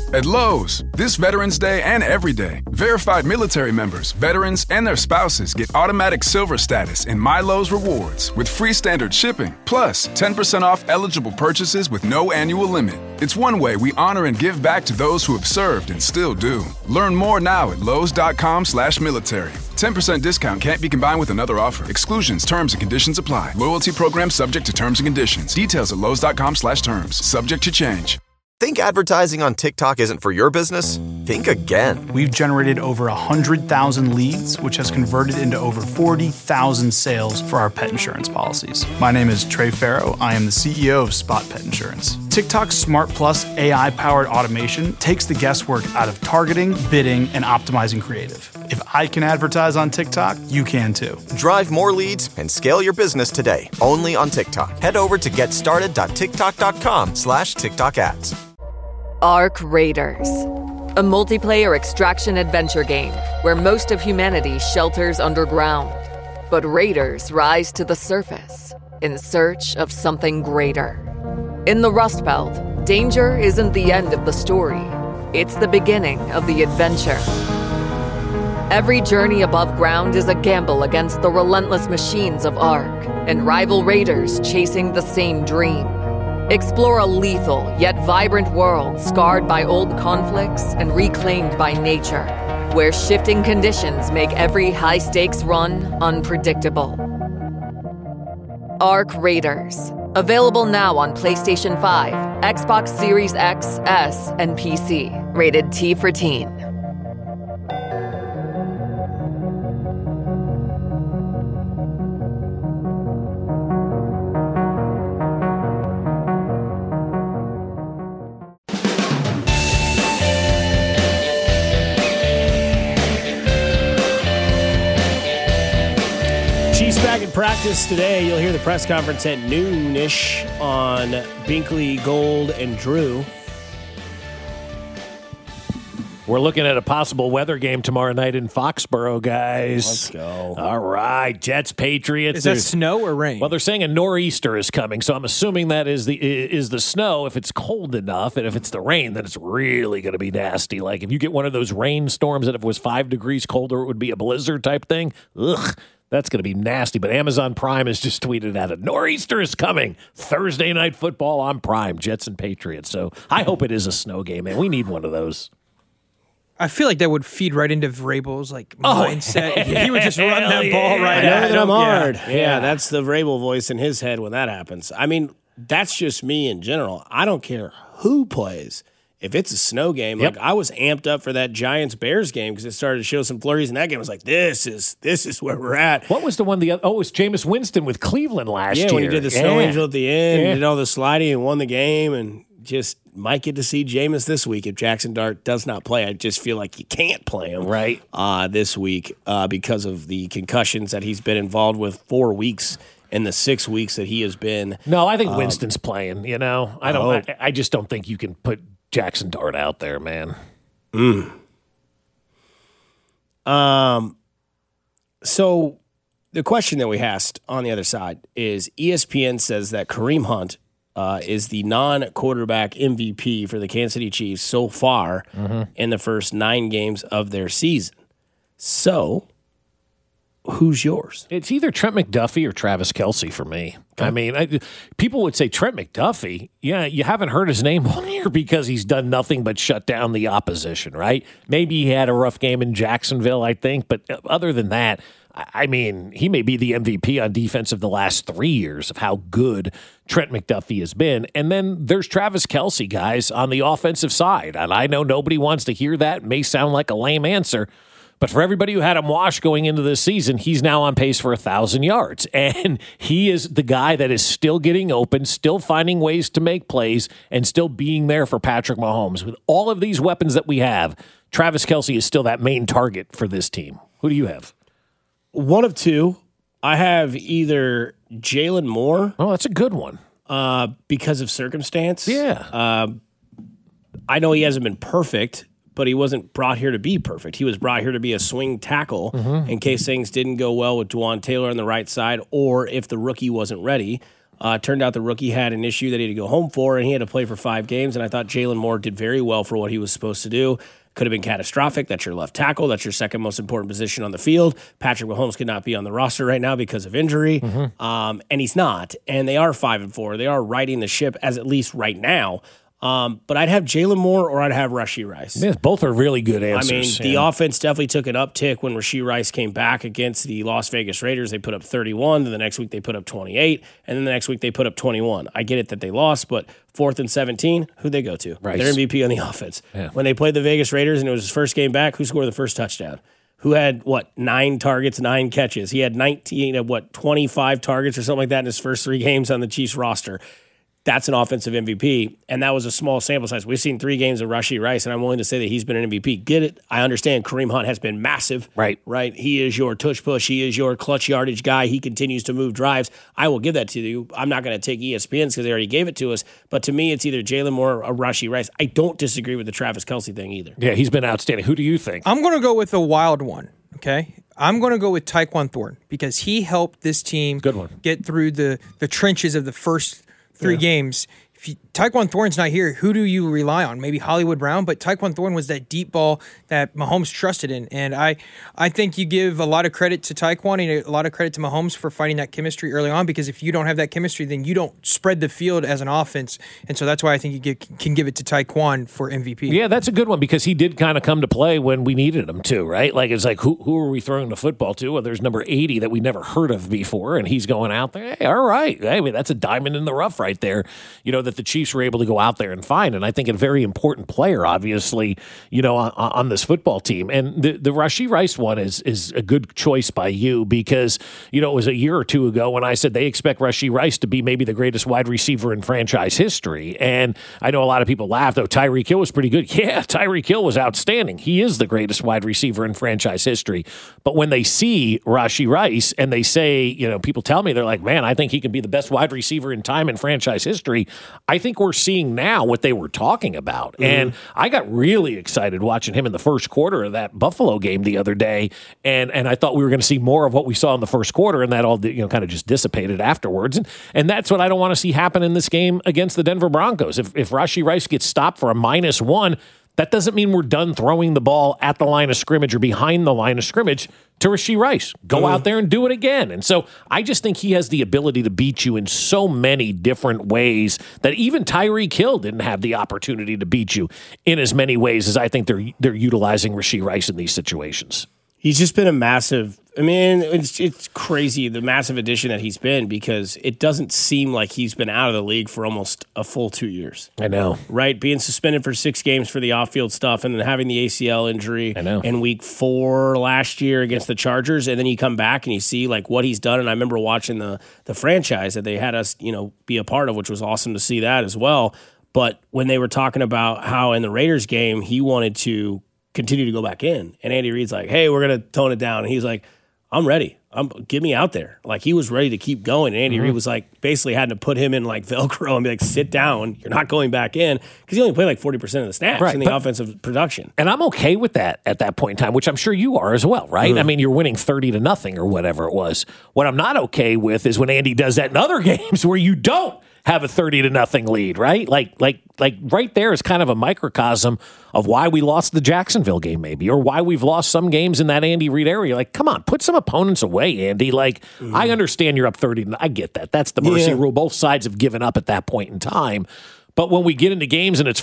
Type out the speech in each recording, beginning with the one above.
At Lowe's, this Veterans Day and every day, verified military members, veterans, and their spouses get automatic silver status in My Lowe's Rewards with free standard shipping, plus 10% off eligible purchases with no annual limit. It's one way we honor and give back to those who have served and still do. Learn more now at lowes.com/military. 10% discount can't be combined with another offer. Exclusions, terms, and conditions apply. Loyalty program subject to terms and conditions. Details at lowes.com/terms. Subject to change. Think advertising on TikTok isn't for your business? Think again. We've generated over 100,000 leads, which has converted into over 40,000 sales for our pet insurance policies. My name is Trey Farrow. I am the CEO of Spot Pet Insurance. TikTok's Smart Plus AI-powered automation takes the guesswork out of targeting, bidding, and optimizing creative. If I can advertise on TikTok, you can too. Drive more leads and scale your business today, only on TikTok. Head over to getstarted.tiktok.com/TikTok ads. Arc Raiders, a multiplayer extraction adventure game where most of humanity shelters underground. But raiders rise to the surface in search of something greater. In the Rust Belt, danger isn't the end of the story. It's the beginning of the adventure. Every journey above ground is a gamble against the relentless machines of Arc and rival raiders chasing the same dream. Explore a lethal yet vibrant world scarred by old conflicts and reclaimed by nature, where shifting conditions make every high-stakes run unpredictable. Arc Raiders. Available now on PlayStation 5, Xbox Series X, S, and PC. Rated T for Teen. Back in practice today. You'll hear the press conference at noon-ish on Binkley, Gold, and Drew. We're looking at a possible weather game tomorrow night in Foxborough, guys. Let's go. All right, Jets, Patriots. Is that snow or rain? Well, they're saying a nor'easter is coming, so I'm assuming that is the snow if it's cold enough, and if it's the rain, then it's really going to be nasty. Like if you get one of those rainstorms that if it was 5 degrees colder, it would be a blizzard type thing. Ugh. That's going to be nasty, but Amazon Prime has just tweeted out a nor'easter is coming. Thursday Night Football on Prime, Jets and Patriots. So I hope it is a snow game, man. We need one of those. I feel like that would feed right into Vrabel's mindset. He would just run that ball right I know at that I'm him. hard. Yeah. Yeah, that's the Vrabel voice in his head when that happens. I mean, that's just me in general. I don't care who plays. If it's a snow game, like I was amped up for that Giants-Bears game because it started to show some flurries in that game. I was like, this is where we're at. What was the one? It was Jameis Winston with Cleveland last year. Yeah, when he did the snow angel at the end, did all the sliding and won the game, and just might get to see Jameis this week if Jackson Dart does not play. I just feel like you can't play him this week because of the concussions that he's been involved with 4 weeks. In the 6 weeks that he has been. No, I think Winston's playing. You know, I don't. I just don't think you can put Jackson Dart out there, man. So the question that we asked on the other side is ESPN says that Kareem Hunt is the non-quarterback MVP for the Kansas City Chiefs so far in the first 9 games of their season. So who's yours? It's either Trent McDuffie or Travis Kelce for me. I mean, people would say Trent McDuffie. Yeah, you haven't heard his name on here because he's done nothing but shut down the opposition, right? Maybe he had a rough game in Jacksonville, I think. But other than that, I mean, he may be the MVP on defense of the last 3 years of how good Trent McDuffie has been. And then there's Travis Kelce, guys, on the offensive side. And I know nobody wants to hear that. It may sound like a lame answer. But for everybody who had him washed going into this season, he's now on pace for 1,000 yards. And he is the guy that is still getting open, still finding ways to make plays, and still being there for Patrick Mahomes. With all of these weapons that we have, Travis Kelce is still that main target for this team. Who do you have? One of two. I have either Jalen Moore. Oh, that's a good one. Because of circumstance. Yeah. I know he hasn't been perfect, but he wasn't brought here to be perfect. He was brought here to be a swing tackle in case things didn't go well with Juwan Taylor on the right side or if the rookie wasn't ready. Turned out the rookie had an issue that he had to go home for, and he had to play for 5 games. And I thought Jalen Moore did very well for what he was supposed to do. Could have been catastrophic. That's your left tackle. That's your second most important position on the field. Patrick Mahomes could not be on the roster right now because of injury, and he's not. And they are 5-4. They are riding the ship as at least right now. But I'd have Jalen Moore or I'd have Rashee Rice. Yeah, both are really good answers. I mean, the offense definitely took an uptick when Rashee Rice came back against the Las Vegas Raiders. They put up 31. Then the next week they put up 28. And then the next week they put up 21. I get it that they lost, but 4th and 17, who'd they go to? Rice. They're MVP on the offense. Yeah. When they played the Vegas Raiders and it was his first game back, who scored the first touchdown? Who had, 9 targets, 9 catches? He had 25 targets or something like that in his first 3 games on the Chiefs roster. That's an offensive MVP, and that was a small sample size. We've seen 3 games of Rashee Rice, and I'm willing to say that he's been an MVP. Get it? I understand Kareem Hunt has been massive. Right. He is your tush push. He is your clutch yardage guy. He continues to move drives. I will give that to you. I'm not going to take ESPN's because they already gave it to us, but to me, it's either Jalen Moore or Rashee Rice. I don't disagree with the Travis Kelce thing either. Yeah, he's been outstanding. Who do you think? I'm going to go with a wild one, okay? I'm going to go with Tyquan Thornton because he helped this team get through the trenches of the first 3 games. If Tyquan Thornton's not here, who do you rely on? Maybe Hollywood Brown, but Tyquan Thornton was that deep ball that Mahomes trusted in. And I think you give a lot of credit to Tyquan and a lot of credit to Mahomes for finding that chemistry early on, because if you don't have that chemistry, then you don't spread the field as an offense. And so that's why I think you can give it to Tyquan for MVP. Yeah, that's a good one because he did kind of come to play when we needed him to, right? Like, it's like, who are we throwing the football to? Well, there's number 80 that we never heard of before, and he's going out there. Hey, all right. I mean, that's a diamond in the rough right there, that the Chiefs were able to go out there and find. And I think a very important player, obviously, on this football team. And the Rashee Rice one is a good choice by you because, it was a year or 2 ago when I said they expect Rashee Rice to be maybe the greatest wide receiver in franchise history. And I know a lot of people laughed, Tyreek Hill was pretty good. Yeah, Tyreek Hill was outstanding. He is the greatest wide receiver in franchise history. But when they see Rashee Rice and they say, people tell me, they're like, man, I think he can be the best wide receiver in time in franchise history. I think we're seeing now what they were talking about. And I got really excited watching him in the first quarter of that Buffalo game the other day. And I thought we were going to see more of what we saw in the first quarter, and that all kind of just dissipated afterwards. And that's what I don't want to see happen in this game against the Denver Broncos. If Rashee Rice gets stopped for a -1, that doesn't mean we're done throwing the ball at the line of scrimmage or behind the line of scrimmage to Rashee Rice. Go out there and do it again. And so I just think he has the ability to beat you in so many different ways that even Tyreek Hill didn't have the opportunity to beat you in as many ways as I think they're utilizing Rashee Rice in these situations. He's just been a massive, it's crazy, the massive addition that he's been, because it doesn't seem like he's been out of the league for almost a full 2 years. I know. Right? Being suspended for 6 games for the off-field stuff and then having the ACL injury in week 4 last year against the Chargers. And then you come back and you see what he's done. And I remember watching the franchise that they had us, be a part of, which was awesome to see that as well. But when they were talking about how in the Raiders game, he wanted to continue to go back in. And Andy Reid's like, hey, we're going to tone it down. And he's like, I'm ready. Get me out there. He was ready to keep going. And Andy Reid was basically had to put him in Velcro and be like, sit down. You're not going back in, because he only played 40% of the snaps in the offensive production. And I'm okay with that at that point in time, which I'm sure you are as well, right? I mean, you're winning 30-0 or whatever it was. What I'm not okay with is when Andy does that in other games where you don't have a 30-0 lead, right? Like right there is kind of a microcosm of why we lost the Jacksonville game, maybe, or why we've lost some games in that Andy Reid area. Come on, put some opponents away, Andy. I understand you're up 30. I get that. That's the mercy rule. Both sides have given up at that point in time. But when we get into games and it's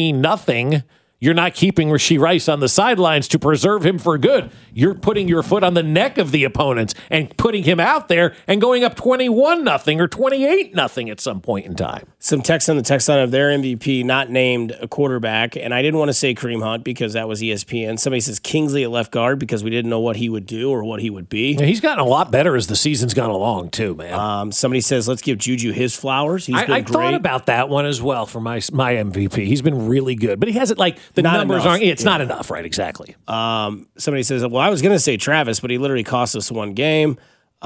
14-0, you're not keeping Rashee Rice on the sidelines to preserve him for good. You're putting your foot on the neck of the opponents and putting him out there and going up 21-0 or 28-0 at some point in time. Some text on the text line of their MVP, not named a quarterback, and I didn't want to say Kareem Hunt because that was ESPN. Somebody says Kingsley at left guard because we didn't know what he would do or what he would be. Yeah, he's gotten a lot better as the season's gone along, too, man. Somebody says, let's give Juju his flowers. He's been great. I thought about that one as well for my MVP. He's been really good, but he hasn't, the numbers aren't, it's not enough, right? Exactly. Somebody says, well, I was going to say Travis, but he literally cost us 1 game.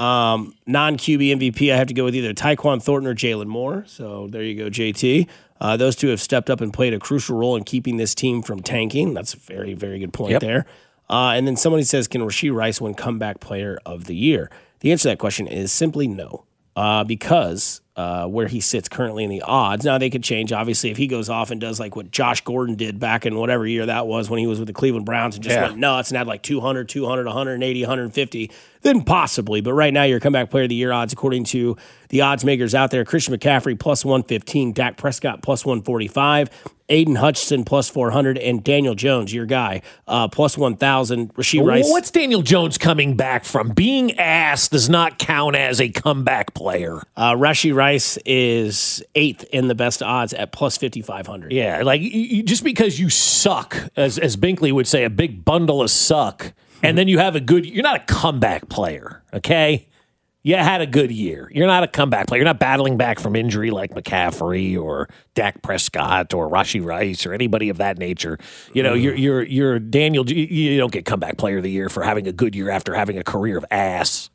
Non-QB MVP, I have to go with either Tyquan Thornton or Jalen Moore. So there you go, JT. Those two have stepped up and played a crucial role in keeping this team from tanking. That's a very, very good point there. And then somebody says, can Rashee Rice win comeback player of the year? The answer to that question is simply no, because where he sits currently in the odds. Now, they could change, obviously, if he goes off and does like what Josh Gordon did back in whatever year that was when he was with the Cleveland Browns and just went nuts and had like 200, 180, 150, then possibly. But right now, your comeback player of the year odds, according to the odds makers out there, Christian McCaffrey plus 115, Dak Prescott plus 145, Aiden Hutchinson plus 400, and Daniel Jones, your guy, plus 1,000. Rashee Rice. What's Daniel Jones coming back from? Being ass does not count as a comeback player. Rashee Rice is 8th in the best odds at plus 5,500. Yeah, like just because you suck, as Binkley would say, a big bundle of suck, and then you have you're not a comeback player, okay? You had a good year. You're not a comeback player. You're not battling back from injury like McCaffrey or Dak Prescott or Rashee Rice or anybody of that nature. You know, you're Daniel. You don't get comeback player of the year for having a good year after having a career of ass.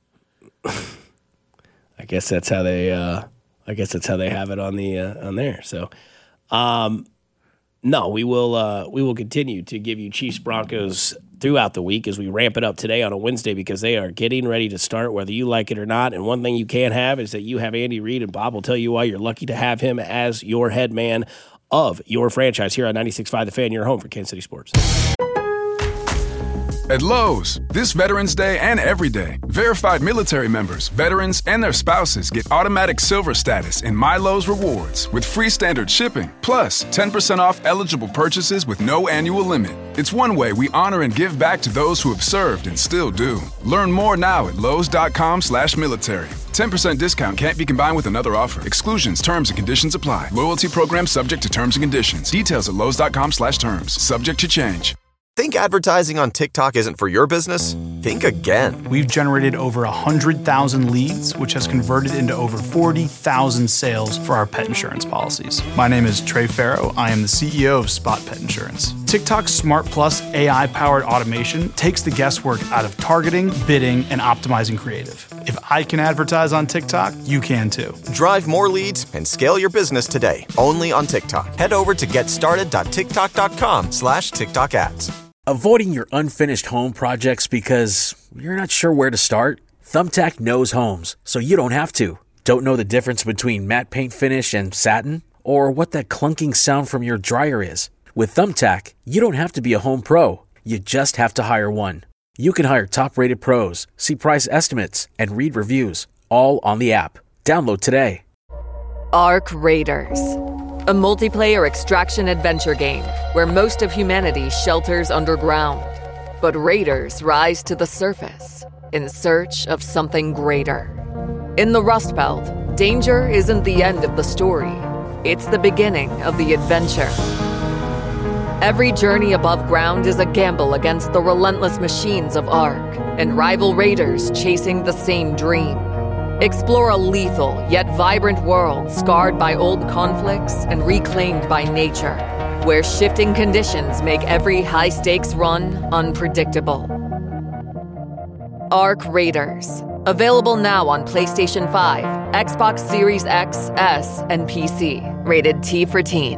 I guess that's how they. I guess that's how they have it on there. So, no, we will continue to give you Chiefs Broncos throughout the week as we ramp it up today on a Wednesday because they are getting ready to start whether you like it or not. And one thing you can have is that you have Andy Reid, and Bob will tell you why you're lucky to have him as your head man of your franchise here on 96.5 The Fan, your home for Kansas City sports. At Lowe's, this Veterans Day and every day, verified military members, veterans, and their spouses get automatic silver status in My Lowe's Rewards with free standard shipping, plus 10% off eligible purchases with no annual limit. It's one way we honor and give back to those who have served and still do. Learn more now at lowes.com/military. 10% discount can't be combined with another offer. Exclusions, terms, and conditions apply. Loyalty program subject to terms and conditions. Details at lowes.com/terms. Subject to change. Think advertising on TikTok isn't for your business? Think again. We've generated over 100,000 leads, which has converted into over 40,000 sales for our pet insurance policies. My name is Trey Farrow. I am the CEO of Spot Pet Insurance. TikTok's Smart Plus AI-powered automation takes the guesswork out of targeting, bidding, and optimizing creative. If I can advertise on TikTok, you can too. Drive more leads and scale your business today, only on TikTok. Head over to getstarted.tiktok.com/TikTok ads. Avoiding your unfinished home projects because you're not sure where to start? Thumbtack knows homes, so you don't have to. Don't know the difference between matte paint finish and satin? Or what that clunking sound from your dryer is? With Thumbtack, you don't have to be a home pro. You just have to hire one. You can hire top-rated pros, see price estimates, and read reviews, all on the app. Download today. Arc Raiders, a multiplayer extraction adventure game where most of humanity shelters underground. But raiders rise to the surface in search of something greater. In the Rust Belt, danger isn't the end of the story. It's the beginning of the adventure. Every journey above ground is a gamble against the relentless machines of Ark and rival raiders chasing the same dream. Explore a lethal yet vibrant world scarred by old conflicts and reclaimed by nature, where shifting conditions make every high-stakes run unpredictable. Arc Raiders. Available now on PlayStation 5, Xbox Series X, S, and PC. Rated T for Teen.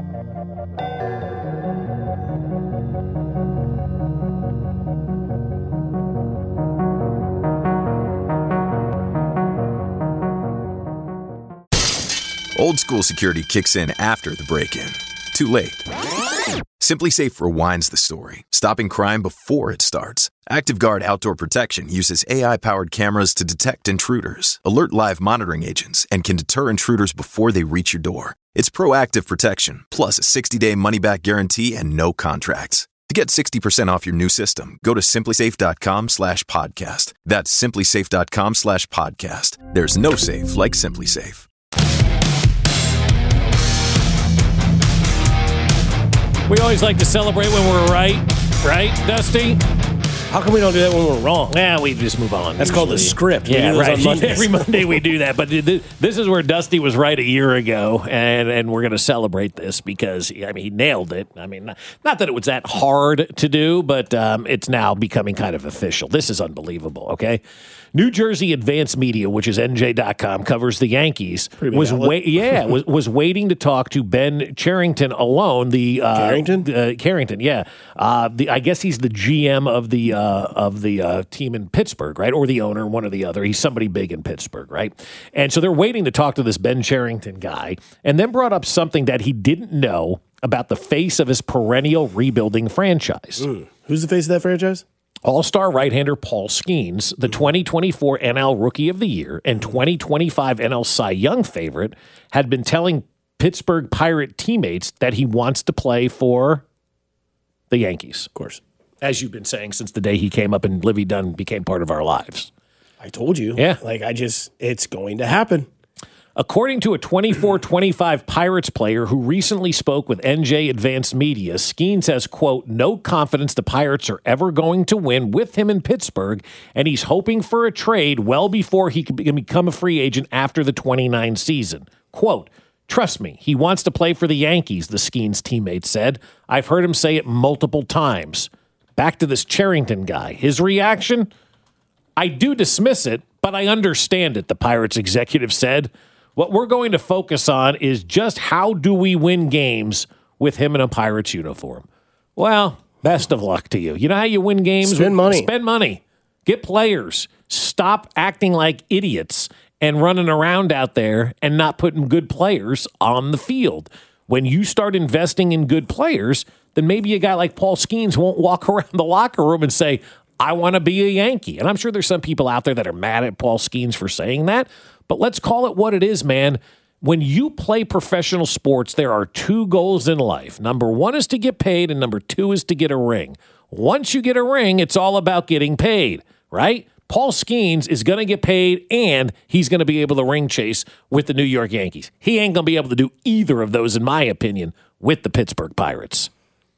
Old school security kicks in after the break-in. Too late. SimpliSafe rewinds the story, stopping crime before it starts. ActiveGuard Outdoor Protection uses AI-powered cameras to detect intruders, alert live monitoring agents, and can deter intruders before they reach your door. It's proactive protection, plus a 60-day money-back guarantee and no contracts. To get 60% off your new system, go to SimpliSafe.com/podcast. That's SimpliSafe.com/podcast. There's no safe like SimpliSafe. We always like to celebrate when we're right, Dusty? How come we don't do that when we're wrong? Yeah, we just move on. That's called the script. Yeah, right. Every Monday we do that. But this is where Dusty was right a year ago, and we're going to celebrate this because, I mean, he nailed it. I mean, not that it was that hard to do, but it's now becoming kind of official. This is unbelievable, okay? New Jersey Advanced Media, which is NJ.com, covers the Yankees, was waiting to talk to Ben Cherington alone. Carrington? Carrington, yeah. I guess he's the GM of the the team in Pittsburgh, right? Or the owner, one or the other. He's somebody big in Pittsburgh, right? And so they're waiting to talk to this Ben Cherington guy, and then brought up something that he didn't know about the face of his perennial rebuilding franchise. Who's the face of that franchise? All-star right-hander Paul Skeens, the 2024 NL Rookie of the Year and 2025 NL Cy Young favorite, had been telling Pittsburgh Pirate teammates that he wants to play for the Yankees. Of course. As you've been saying since the day he came up and Livy Dunn became part of our lives. I told you. Yeah. It's going to happen. According to a 24-25 Pirates player who recently spoke with NJ Advanced Media, Skeens has, quote, no confidence the Pirates are ever going to win with him in Pittsburgh, and he's hoping for a trade well before he can become a free agent after the 29 season. Quote, trust me, he wants to play for the Yankees, the Skeens teammate said. I've heard him say it multiple times. Back to this Cherington guy. His reaction? I do dismiss it, but I understand it, the Pirates executive said. What we're going to focus on is just how do we win games with him in a Pirates uniform. Well, best of luck to you. You know how you win games? Spend money. Spend money. Get players. Stop acting like idiots and running around out there and not putting good players on the field. When you start investing in good players, then maybe a guy like Paul Skeens won't walk around the locker room and say, I want to be a Yankee. And I'm sure there's some people out there that are mad at Paul Skeens for saying that. But let's call it what it is, man. When you play professional sports, there are two goals in life. Number one is to get paid, and number two is to get a ring. Once you get a ring, it's all about getting paid, right? Paul Skeens is going to get paid, and he's going to be able to ring chase with the New York Yankees. He ain't going to be able to do either of those, in my opinion, with the Pittsburgh Pirates.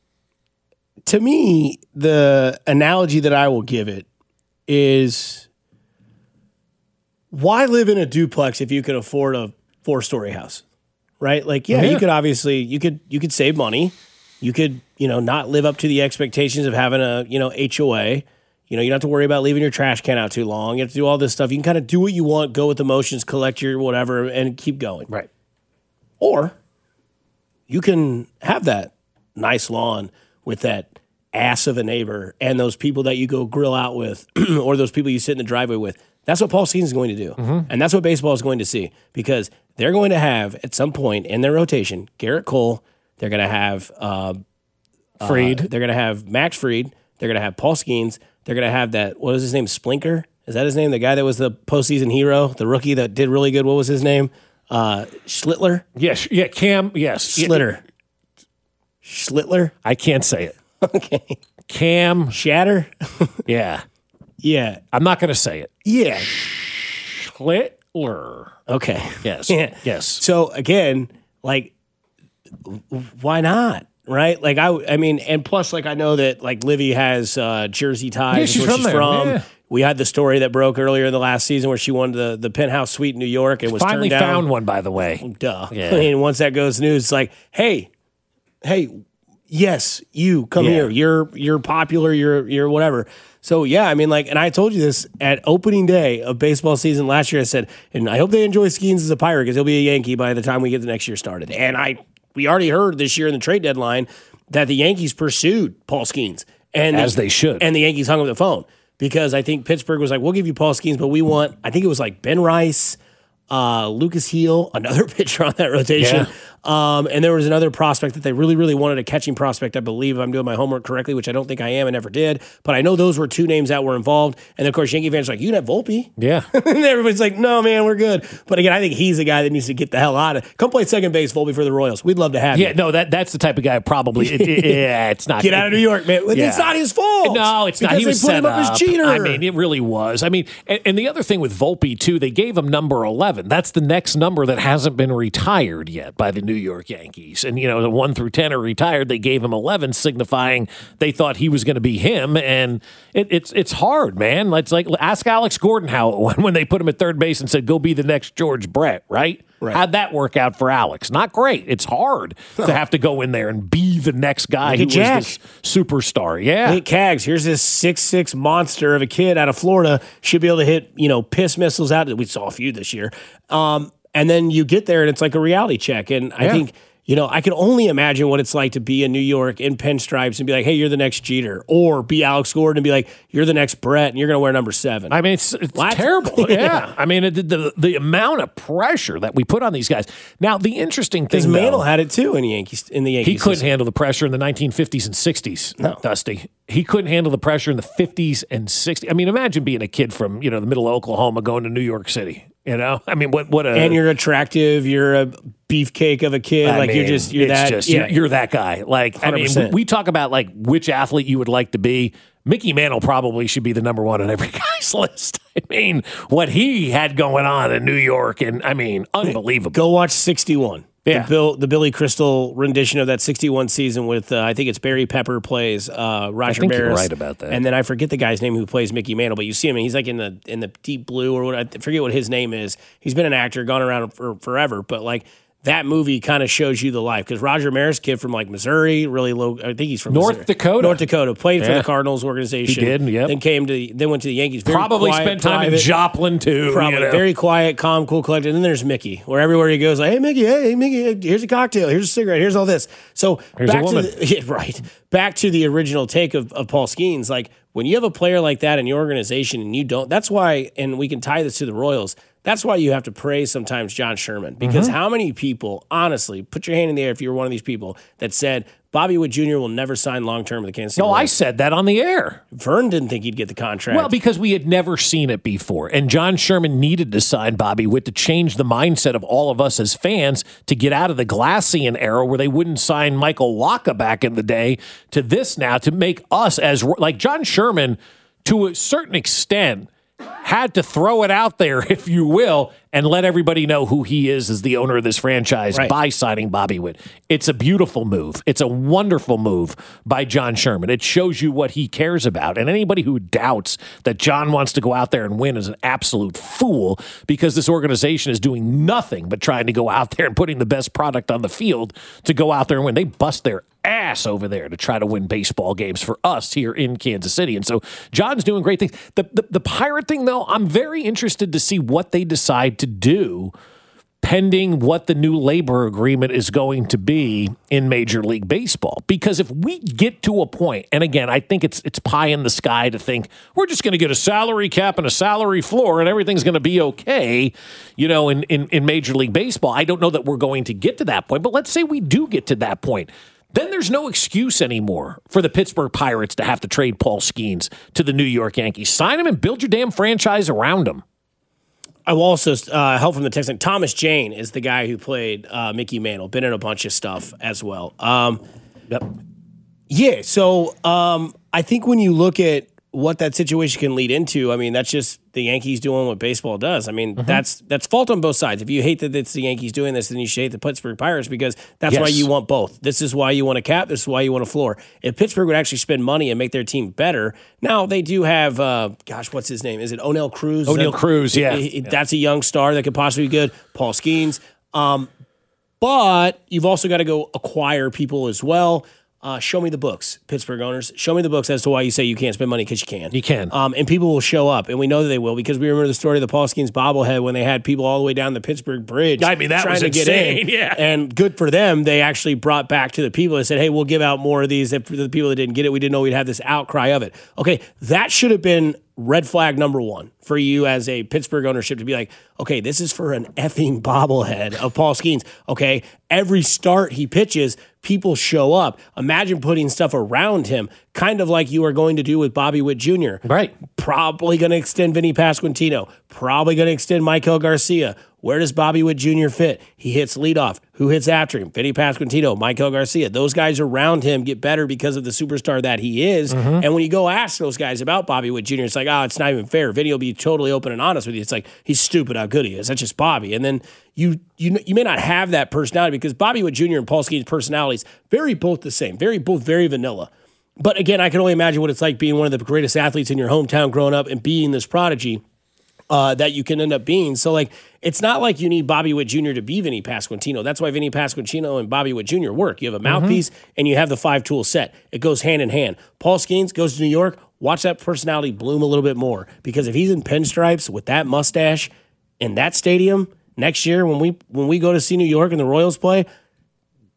To me, the analogy that I will give it is, why live in a duplex if you could afford a 4-story house, right? Like, yeah, you could obviously, you could save money. You could, not live up to the expectations of having a, HOA. You don't have to worry about leaving your trash can out too long. You have to do all this stuff. You can kind of do what you want, go with the motions, collect your whatever, and keep going. Right. Or you can have that nice lawn with that ass of a neighbor and those people that you go grill out with or those people you sit in the driveway with. That's what Paul Skeens is going to do. Mm-hmm. And that's what baseball is going to see, because they're going to have, at some point in their rotation, Garrett Cole, they're going to have Fried. They're going to have Max Fried. They're going to have Paul Skeens. They're going to have that, what was his name, Splinker? Is that his name? The guy that was the postseason hero, the rookie that did really good. What was his name? Schlittler? Yes. Yeah, Cam, yes. Schlittler? I can't say it. Okay. Cam. Shatter? Yeah. Yeah. I'm not going to say it. Yeah. Schlittler. Okay. Yes. Yeah. Yes. So again, like, why not? Right? Like, I mean, and plus, like, I know that, like, Livy has Jersey ties. Yeah, she's from there. Yeah. We had the story that broke earlier in the last season where she won the penthouse suite in New York and was finally turned down. found one, by the way. Duh. Yeah. I mean, once that goes news, it's like, hey, yes, you come here. You're popular. You're whatever. So yeah, I mean, like, and I told you this at opening day of baseball season last year. I said, and I hope they enjoy Skeens as a Pirate because he'll be a Yankee by the time we get the next year started. And we already heard this year in the trade deadline that the Yankees pursued Paul Skeens, and as they should, and the Yankees hung up the phone because I think Pittsburgh was like, we'll give you Paul Skeens, but we want, I think it was like Ben Rice, Lucas Heel, another pitcher on that rotation. Yeah. And there was another prospect that they really, really wanted, a catching prospect, I believe, if I'm doing my homework correctly, which I don't think I am and never did. But I know those were two names that were involved. And, of course, Yankee fans are like, you can have Volpe. Yeah. And everybody's like, no, man, we're good. But, again, I think he's the guy that needs to get the hell out of it. Come play second base, Volpe, for the Royals. We'd love to have you. Yeah, no, that's the type of guy probably. It's not. Get out of New York, man. Yeah. It's not his fault. No, it's not. He was set up as cheater. I mean, it really was. I mean, and the other thing with Volpe, too, they gave him number 11. That's the next number that hasn't been retired yet by the New York Yankees. And, the 1 through 10 are retired. They gave him 11, signifying they thought he was going to be him. And it's hard, man. It's like, ask Alex Gordon how it went when they put him at third base and said, go be the next George Brett, right? How'd that work out for Alex? Not great. It's hard to have to go in there and be the next guy who was this superstar. Yeah. Hey, Cags, here's this 6'6" monster of a kid out of Florida. Should be able to hit, piss missiles out. We saw a few this year. And then you get there and it's like a reality check. And I think I can only imagine what it's like to be in New York in pinstripes and be like, hey, you're the next Jeter, or be Alex Gordon and be like, you're the next Brett and you're going to wear number 7. I mean, it's terrible. Yeah. I mean, the amount of pressure that we put on these guys. Now, the interesting thing, because Mantle had it too in the Yankees. He couldn't handle the pressure in the 1950s and 60s, no. Dusty. He couldn't handle the pressure in the 50s and 60s. I mean, imagine being a kid from, the middle of Oklahoma going to New York City. I mean, what a... And you're attractive. You're a beefcake of a kid. You're that guy. Like, 100%. I mean, we talk about, like, which athlete you would like to be. Mickey Mantle probably should be the number 1 on every guy's list. I mean, what he had going on in New York, and, I mean, unbelievable. Go watch 61. Yeah. The Billy Crystal rendition of that 61 season with, I think it's Barry Pepper plays Roger Maris. I think you're right about that. And then I forget the guy's name who plays Mickey Mantle, but you see him, and he's like in the deep blue or what, I forget what his name is. He's been an actor, gone around for forever, but like that movie kind of shows you the life, because Roger Maris, kid from like Missouri, really low. I think he's from North Dakota, played for the Cardinals organization. He did, yep. Then went to the Yankees. Very probably quiet, spent time private, in Joplin too. Probably very quiet, calm, cool, collected. And then there's Mickey, where everywhere he goes, like, hey Mickey, here's a cocktail, here's a cigarette, here's all this. So here's back a woman. Back to the original take of Paul Skeens. Like, when you have a player like that in your organization and you don't, that's why, and we can tie this to the Royals, that's why you have to praise sometimes John Sherman, because how many people, honestly, put your hand in the air if you're one of these people that said Bobby Witt Jr. will never sign long-term with the Kansas City Royals. I said that on the air. Vern didn't think he'd get the contract. Well, because we had never seen it before, and John Sherman needed to sign Bobby Witt to change the mindset of all of us as fans to get out of the Glassian era where they wouldn't sign Michael Wacha back in the day to this now, to make us as, like, John Sherman, to a certain extent, had to throw it out there, if you will, and let everybody know who he is as the owner of this franchise by signing Bobby Witt. It's a beautiful move. It's a wonderful move by John Sherman. It shows you what he cares about. And anybody who doubts that John wants to go out there and win is an absolute fool, because this organization is doing nothing but trying to go out there and putting the best product on the field to go out there and win. They bust their ass over there to try to win baseball games for us here in Kansas City. And so John's doing great things. The Pirate thing, though, I'm very interested to see what they decide to do pending what the new labor agreement is going to be in Major League Baseball. Because if we get to a point, and again, I think it's pie in the sky to think we're just going to get a salary cap and a salary floor and everything's going to be okay, in Major League Baseball. I don't know that we're going to get to that point, but let's say we do get to that point. Then there's no excuse anymore for the Pittsburgh Pirates to have to trade Paul Skeens to the New York Yankees. Sign him and build your damn franchise around him. I will also help from the text. Thomas Jane is the guy who played Mickey Mantle. Been in a bunch of stuff as well. Yep. Yeah, so I think when you look at what that situation can lead into, I mean, that's just the Yankees doing what baseball does. I mean, that's fault on both sides. If you hate that it's the Yankees doing this, then you should hate the Pittsburgh Pirates, because that's why you want both. This is why you want a cap. This is why you want a floor. If Pittsburgh would actually spend money and make their team better, now they do have, what's his name? Is it O'Neill Cruz? Cruz, yeah. That's a young star that could possibly be good. Paul Skeens. But you've also got to go acquire people as well. Show me the books, Pittsburgh owners. Show me the books as to why you say you can't spend money, because you can. You can. And people will show up, and we know that they will, because we remember the story of the Paul Skeens bobblehead when they had people all the way down the Pittsburgh Bridge. I mean, that was insane. Yeah. And good for them. They actually brought back to the people and said, hey, we'll give out more of these. For the people that didn't get it, we didn't know we'd have this outcry of it. Okay, that should have been red flag number one for you as a Pittsburgh ownership to be like, okay, this is for an effing bobblehead of Paul Skeens. Okay, every start he pitches, people show up. Imagine putting stuff around him, kind of like you are going to do with Bobby Witt Jr. Right. Probably going to extend Vinny Pasquantino. Probably going to extend Michael Garcia. Where does Bobby Witt Jr. fit? He hits leadoff. Who hits after him? Vinny Pasquantino, Michael Garcia. Those guys around him get better because of the superstar that he is. And when you go ask those guys about Bobby Witt Jr., it's like, it's not even fair. Vinny will be totally open and honest with you. It's like, he's stupid how good he is. That's just Bobby. And then you may not have that personality, because Bobby Witt Jr. and Paul Skeens' personalities both the same, both very vanilla. But again, I can only imagine what it's like being one of the greatest athletes in your hometown growing up and being this prodigy that you can end up being. So, like, it's not like you need Bobby Witt Jr. to be Vinny Pasquantino. That's why Vinny Pasquantino and Bobby Witt Jr. work. You have a mouthpiece and you have the 5-tool set. It goes hand in hand. Paul Skeens goes to New York. Watch that personality bloom a little bit more, because if he's in pinstripes with that mustache in that stadium next year when we go to see New York and the Royals play,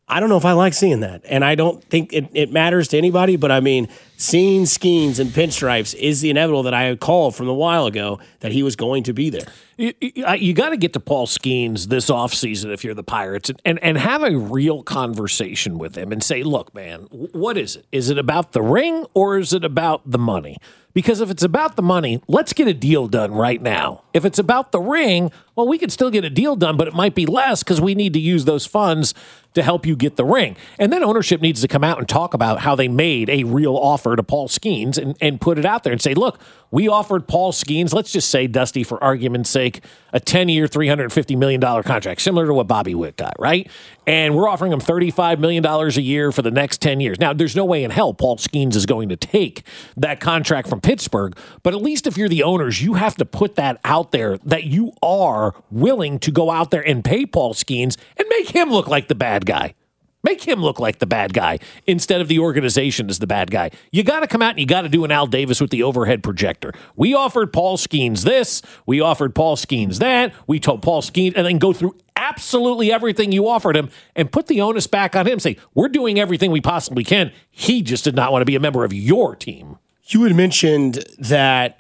I don't know if I like seeing that. And I don't think it matters to anybody, but I mean, seeing Skeens and pinstripes is the inevitable that I had called from a while ago that he was going to be there. You got to get to Paul Skeens this offseason if you're the Pirates and have a real conversation with him and say, look, man, what is it? Is it about the ring or is it about the money? Because if it's about the money, let's get a deal done right now. If it's about the ring, well, we could still get a deal done, but it might be less because we need to use those funds to help you get the ring. And then ownership needs to come out and talk about how they made a real offer to Paul Skeens and put it out there and say, look, we offered Paul Skeens, let's just say, Dusty, for argument's sake, a 10-year, $350 million contract, similar to what Bobby Witt got, right? And we're offering him $35 million a year for the next 10 years. Now, there's no way in hell Paul Skeens is going to take that contract from Pittsburgh, but at least if you're the owners, you have to put that out there that you are willing to go out there and pay Paul Skeens and make him look like the bad guy. Make him look like the bad guy instead of the organization as the bad guy. You got to come out and you got to do an Al Davis with the overhead projector. We offered Paul Skeens this. We offered Paul Skeens that. We told Paul Skeens, and then go through absolutely everything you offered him and put the onus back on him. Say, we're doing everything we possibly can. He just did not want to be a member of your team. You had mentioned that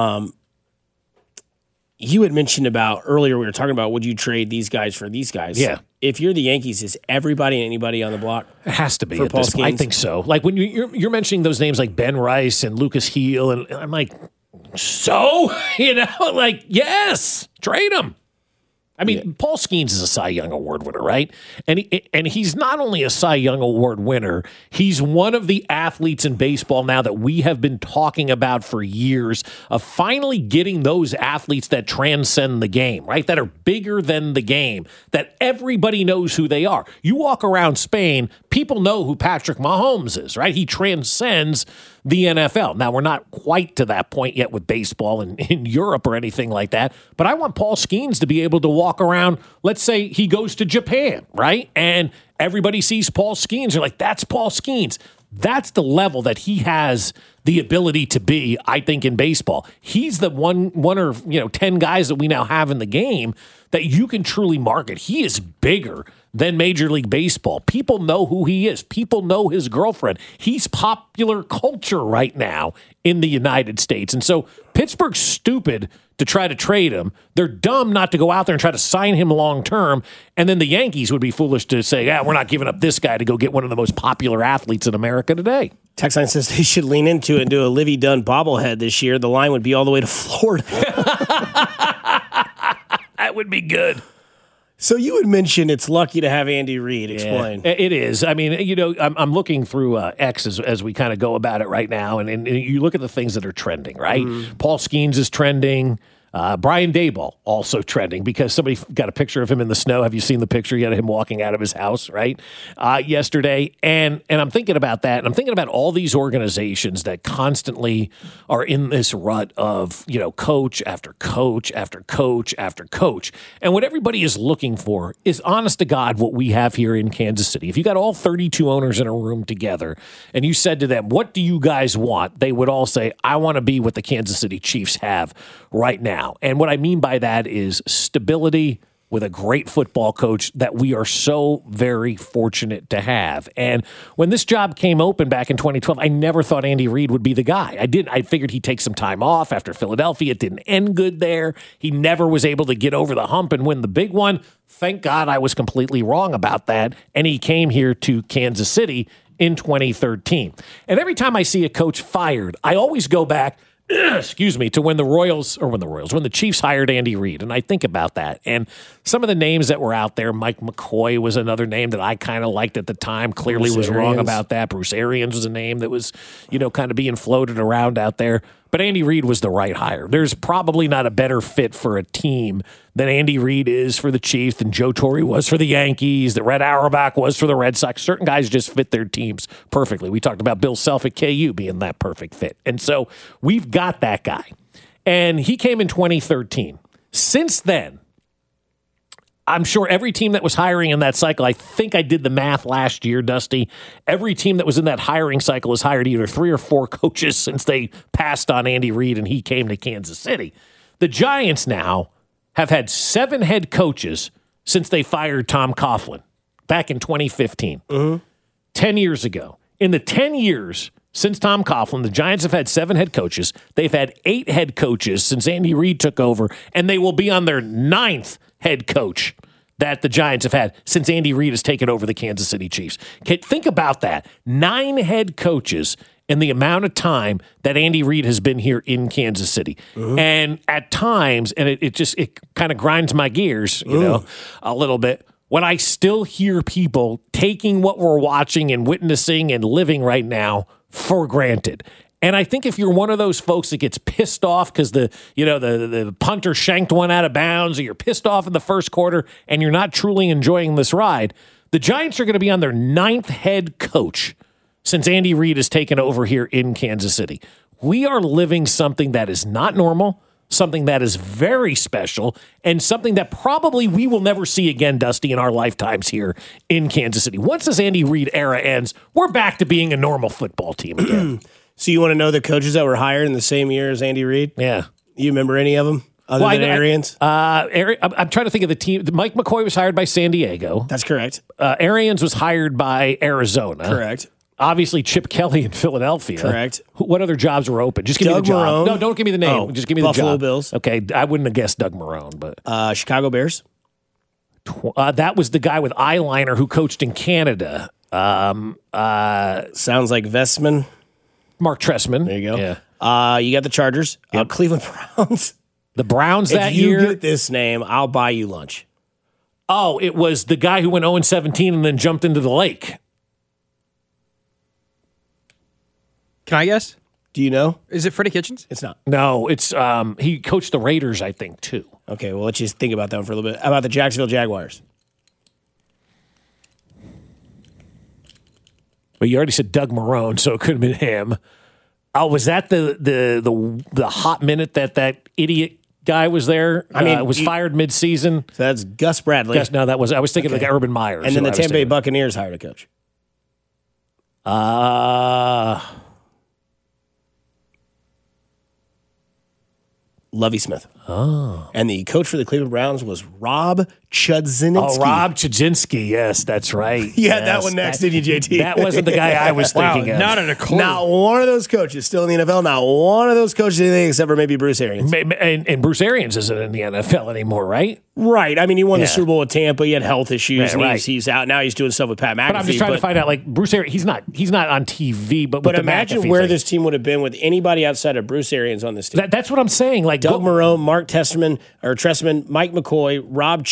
about earlier, we were talking about, would you trade these guys for these guys? Yeah. If you're the Yankees, is everybody and anybody on the block? It has to be. For Paul Skeens? I think so. Like when you're mentioning those names like Ben Rice and Lucas Heel, and I'm like, so? Like, yes, trade him. I mean, Paul Skeens is a Cy Young Award winner, right? And he's not only a Cy Young Award winner, he's one of the athletes in baseball now that we have been talking about for years of finally getting those athletes that transcend the game, right? That are bigger than the game, that everybody knows who they are. You walk around Spain, people know who Patrick Mahomes is, right? He transcends the NFL. Now, we're not quite to that point yet with baseball in Europe or anything like that, but I want Paul Skeens to be able to walk around. Let's say he goes to Japan, right? And everybody sees Paul Skeens. They're like, that's Paul Skeens. That's the level that he has the ability to be, I think, in baseball. He's the one or 10 guys that we now have in the game that you can truly market. He is bigger than Major League Baseball. People know who he is. People know his girlfriend. He's popular culture right now in the United States. And so Pittsburgh's stupid to try to trade him. They're dumb not to go out there and try to sign him long term. And then the Yankees would be foolish to say, we're not giving up this guy to go get one of the most popular athletes in America today. Text line says they should lean into it and do a Livy Dunn bobblehead this year. The line would be all the way to Florida. That would be good. So you had mentioned it's lucky to have Andy Reid. Explain. Yeah, it is. I mean, I'm looking through X as we kind of go about it right now, and you look at the things that are trending, right? Mm. Paul Skeens is trending. Brian Daboll also trending because somebody got a picture of him in the snow. Have you seen the picture? You had him walking out of his house, right? Yesterday. And I'm thinking about that. And I'm thinking about all these organizations that constantly are in this rut of, coach after coach after coach after coach. And what everybody is looking for is, honest to God, what we have here in Kansas City. If you got all 32 owners in a room together and you said to them, what do you guys want? They would all say, I want to be what the Kansas City Chiefs have right now. And what I mean by that is stability with a great football coach that we are so very fortunate to have. And when this job came open back in 2012, I never thought Andy Reid would be the guy. I figured he'd take some time off after Philadelphia. It didn't end good there. He never was able to get over the hump and win the big one. Thank God I was completely wrong about that. And he came here to Kansas City in 2013. And every time I see a coach fired, I always go back to when the Chiefs hired Andy Reid. And I think about that. And some of the names that were out there, Mike McCoy was another name that I kind of liked at the time, clearly was wrong about that. Bruce Arians was a name that was, kind of being floated around out there. But Andy Reid was the right hire. There's probably not a better fit for a team than Andy Reid is for the Chiefs, than Joe Torre was for the Yankees, that Red Auerbach was for the Red Sox. Certain guys just fit their teams perfectly. We talked about Bill Self at KU being that perfect fit. And so we've got that guy. And he came in 2013. Since then, I'm sure every team that was hiring in that cycle, I think I did the math last year, Dusty, every team that was in that hiring cycle has hired either 3 or 4 coaches since they passed on Andy Reid and he came to Kansas City. The Giants now have had 7 head coaches since they fired Tom Coughlin. back in 2015. Mm-hmm. 10 years ago. In the 10 years since Tom Coughlin, the Giants have had 7 head coaches. They've had 8 head coaches since Andy Reid took over, and they will be on their 9th head coach that the Giants have had since Andy Reid has taken over the Kansas City Chiefs. Okay, think about that. 9 head coaches in the amount of time that Andy Reid has been here in Kansas City. Mm-hmm. And at times, and it kind of grinds my gears, you know, a little bit, when I still hear people taking what we're watching and witnessing and living right now for granted. And I think if you're one of those folks that gets pissed off because the punter shanked one out of bounds, or you're pissed off in the first quarter and you're not truly enjoying this ride, the Giants are going to be on their 9th head coach since Andy Reid has taken over here in Kansas City. We are living something that is not normal, something that is very special, and something that probably we will never see again, Dusty, in our lifetimes here in Kansas City. Once this Andy Reid era ends, we're back to being a normal football team again. So you want to know the coaches that were hired in the same year as Andy Reid? Yeah. You remember any of them other than Arians? I'm trying to think of the team. Mike McCoy was hired by San Diego. That's correct. Arians was hired by Arizona. Correct. Obviously, Chip Kelly in Philadelphia. Correct. What other jobs were open? Just give me the job. Marone. No, don't give me the name. Just give me the job. Buffalo Bills. Okay, I wouldn't have guessed Doug Marone, but Chicago Bears. That was the guy with eyeliner who coached in Canada. Sounds like Vestman. Mark Trestman. There you go. Yeah. You got the Chargers. Yep. Cleveland Browns. The Browns that year. If you get this name, I'll buy you lunch. Oh, it was the guy who went 0-17 and then jumped into the lake. Can I guess? Do you know? Is it Freddie Kitchens? It's not. No, it's he coached the Raiders, I think, too. Okay, well, let's just think about that one for a little bit. How about the Jacksonville Jaguars? Well, you already said Doug Marone, so it could have been him. Oh, was that the hot minute that idiot guy was there? I mean, was fired midseason. So that's Gus Bradley. No, I was thinking like Urban Meyer. And then the Tampa Bay Buccaneers hired a coach. Lovie Smith. Oh. And the coach for the Cleveland Browns was Rob Chudzinski. Oh, Rob Chudzinski. Yes, that's right. You had that one next, didn't you, JT? That wasn't the guy I was thinking of. Not a clue. Not one of those coaches still in the NFL. Not one of those coaches anything except for maybe Bruce Arians. And Bruce Arians isn't in the NFL anymore, right? Right. I mean, he won the Super Bowl with Tampa. He had health issues, and he's out. Now he's doing stuff with Pat McAfee. But I'm just trying to find out, like, Bruce Arians, he's not on TV, but imagine where this team would have been with anybody outside of Bruce Arians on this team. That's what I'm saying. Like Doug Marone, Mark Trestman, Mike McCoy, Rob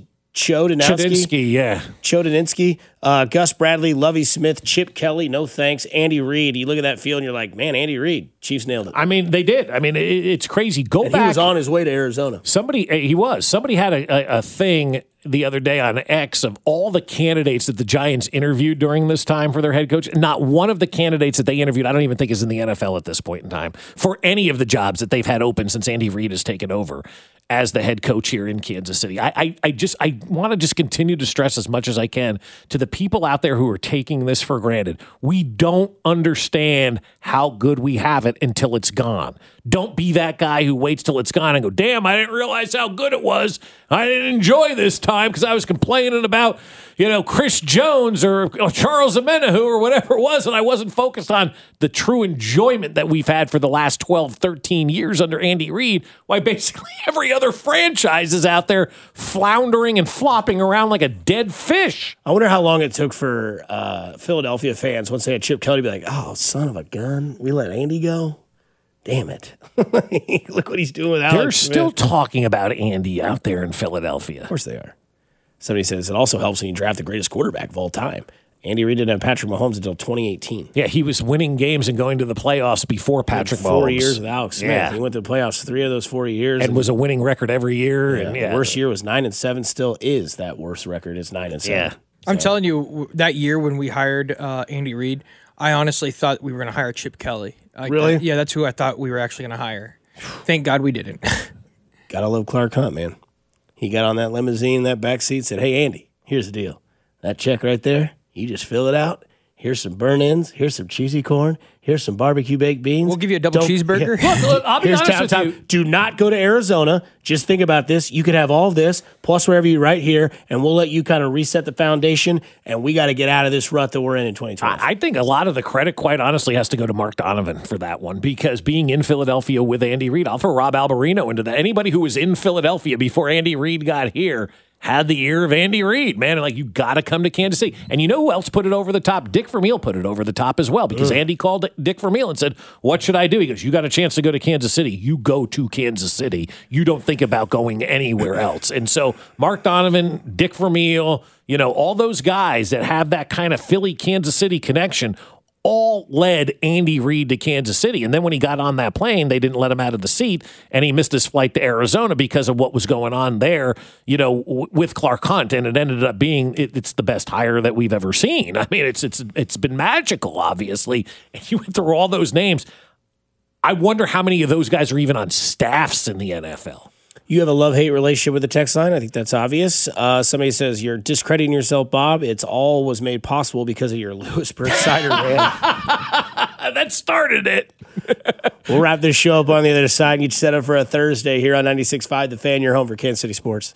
Chudzinski, Gus Bradley, Lovie Smith, Chip Kelly, no thanks, Andy Reid. You look at that field and you're like, man, Andy Reid, Chiefs nailed it. I mean, they did. I mean, it's crazy. Go back. He was on his way to Arizona. Somebody had a thing the other day on X of all the candidates that the Giants interviewed during this time for their head coach. Not one of the candidates that they interviewed, I don't even think is in the NFL at this point in time, for any of the jobs that they've had open since Andy Reid has taken over as the head coach here in Kansas City. I want to just continue to stress as much as I can to the people out there who are taking this for granted. We don't understand how good we have it until it's gone. Don't be that guy who waits till it's gone and go, damn, I didn't realize how good it was. I didn't enjoy this time because I was complaining about, Chris Jones or Charles Omenihu or whatever it was, and I wasn't focused on the true enjoyment that we've had for the last 12, 13 years under Andy Reid. Why basically every other franchise is out there floundering and flopping around like a dead fish. I wonder how long it took for Philadelphia fans, once they had Chip Kelly, to be like, oh, son of a gun, we let Andy go? Damn it. Look what he's doing with Alex They're Smith. still talking about Andy out there in Philadelphia. Of course they are. Somebody says it also helps when you draft the greatest quarterback of all time. Andy Reid didn't have Patrick Mahomes until 2018. Yeah, he was winning games and going to the playoffs before Patrick Mahomes. 4 years with Alex Smith. Yeah. He went to the playoffs 3 of those 4 years. And was a winning record every year. The worst year was 9-7. Still is that worst record. It's 9-7. Yeah. I'm telling you, that year when we hired Andy Reid, I honestly thought we were going to hire Chip Kelly. Really? Yeah, that's who I thought we were actually going to hire. Thank God we didn't. Gotta love Clark Hunt, man. He got on that limousine, that back seat, said, hey, Andy, here's the deal. That check right there, you just fill it out, Here's some burn-ins. Here's some cheesy corn. Here's some barbecue baked beans. We'll give you a double cheeseburger. Yeah. Look, I'll be Here's honest with you. Do not go to Arizona. Just think about this. You could have all of this, plus wherever you right here, and we'll let you kind of reset the foundation, and we got to get out of this rut that we're in 2020. I think a lot of the credit, quite honestly, has to go to Mark Donovan for that one, because being in Philadelphia with Andy Reid, I'll throw Rob Alberino into that. Anybody who was in Philadelphia before Andy Reid got here had the ear of Andy Reid, man. Like, you got to come to Kansas City. And you know who else put it over the top? Dick Vermeil put it over the top as well, because Andy called Dick Vermeil and said, what should I do? He goes, you got a chance to go to Kansas City. You go to Kansas City. You don't think about going anywhere else. And so Mark Donovan, Dick Vermeil, all those guys that have that kind of Philly-Kansas City connection all led Andy Reid to Kansas City. And then when he got on that plane, they didn't let him out of the seat, and he missed his flight to Arizona because of what was going on there, with Clark Hunt. And it ended up being, it's the best hire that we've ever seen. I mean, it's been magical, obviously. And you went through all those names. I wonder how many of those guys are even on staffs in the NFL. You have a love-hate relationship with the text line. I think that's obvious. Somebody says, you're discrediting yourself, Bob. It's all was made possible because of your Lewisburg cider, man. That started it. We'll wrap this show up on the other side and get you set up for a Thursday here on 96.5 The Fan, your home for Kansas City sports.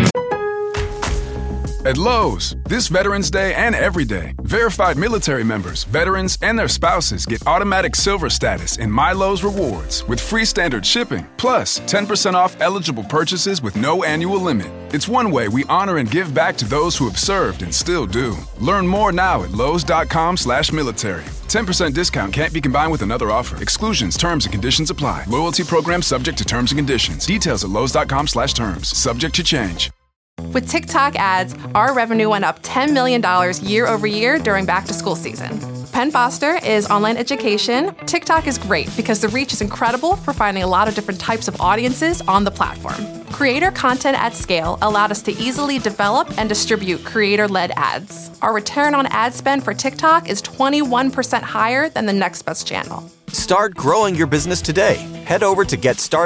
At Lowe's, this Veterans Day and every day, verified military members, veterans, and their spouses get automatic silver status in My Lowe's Rewards with free standard shipping, plus 10% off eligible purchases with no annual limit. It's one way we honor and give back to those who have served and still do. Learn more now at Lowe's.com/military. 10% discount can't be combined with another offer. Exclusions, terms, and conditions apply. Loyalty program subject to terms and conditions. Details at Lowe's.com/terms. Subject to change. With TikTok ads, our revenue went up $10 million year over year during back-to-school season. Penn Foster is online education. TikTok is great because the reach is incredible for finding a lot of different types of audiences on the platform. Creator content at scale allowed us to easily develop and distribute creator-led ads. Our return on ad spend for TikTok is 21% higher than the next best channel. Start growing your business today. Head over to